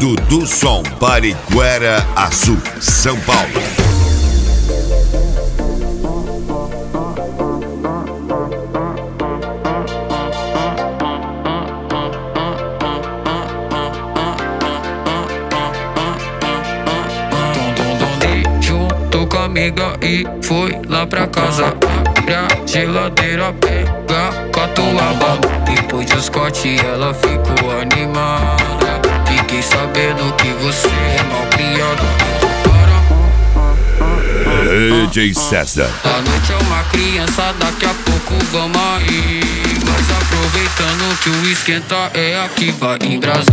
Dudu Som, Pariquera Azul, São Paulo. Juntou com a amiga e foi lá pra casa. Abre a geladeira, pega catuaba. Depois de Scott ela ficou animada. Fiquei sabendo que você é malcriado. DJ César. A noite é uma criança, daqui a pouco vamos aí. Mas aproveitando que o esquenta é aqui, vai embrasando.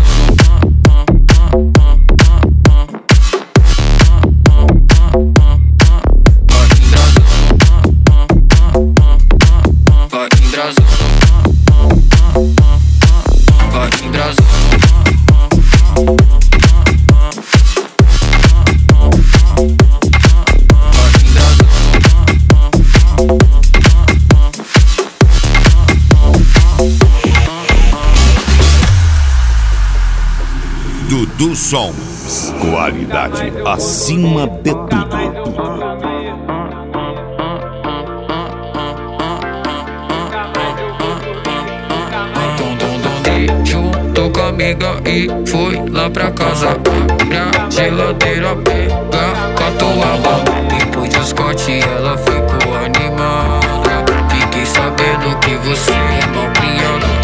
Dudu Som, qualidade acima de tudo. Juntou com a amiga e foi lá pra casa. Abre a geladeira, pega catuaba. Depois de Scott ela ficou animada. Fiquei sabendo que você é malcriado.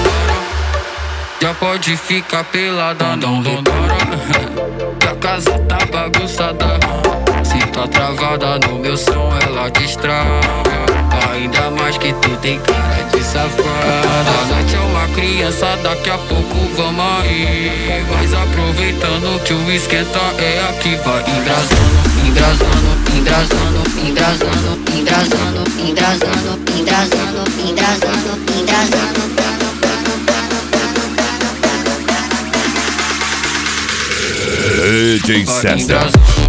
Já pode ficar pelada, não repara que a casa tá bagunçada. Se tá travada no meu som, ela destrava. Ainda mais que tu tem cara de safada. A noite é uma criança, daqui a pouco vamos aí. Mas aproveitando que o esquenta é aqui, vai embrasando, embrasando, embrasando, embrasando, embrasando, embrasando, embrasando, embrasando, embrasando. DJ César.